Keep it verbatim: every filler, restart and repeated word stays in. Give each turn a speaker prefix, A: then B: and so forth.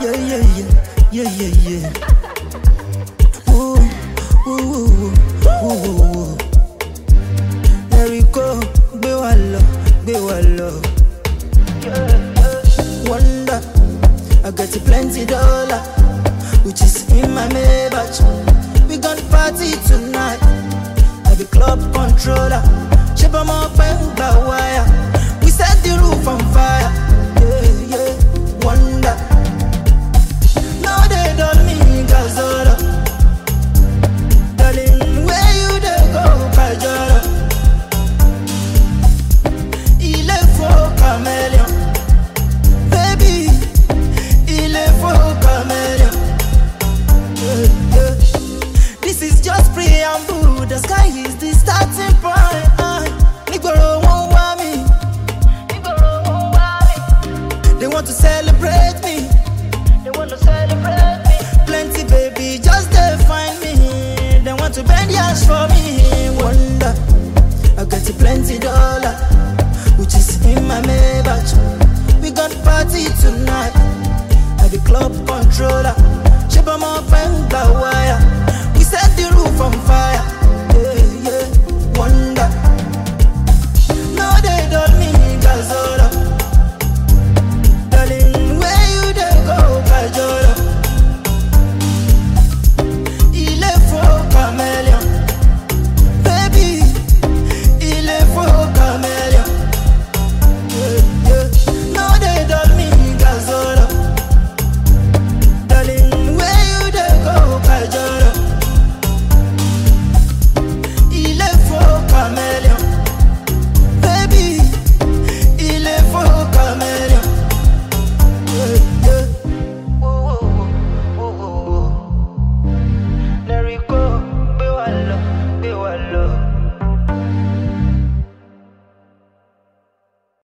A: Yeah, yeah, yeah, yeah, yeah, yeah. Ooh, ooh, ooh, ooh, ooh, ooh. There we go, be wallo, be wallo. Wonder, I got plenty dollar, which is in my Maybach. We gonna party tonight. I be club controller. Shape 'em up and by wire.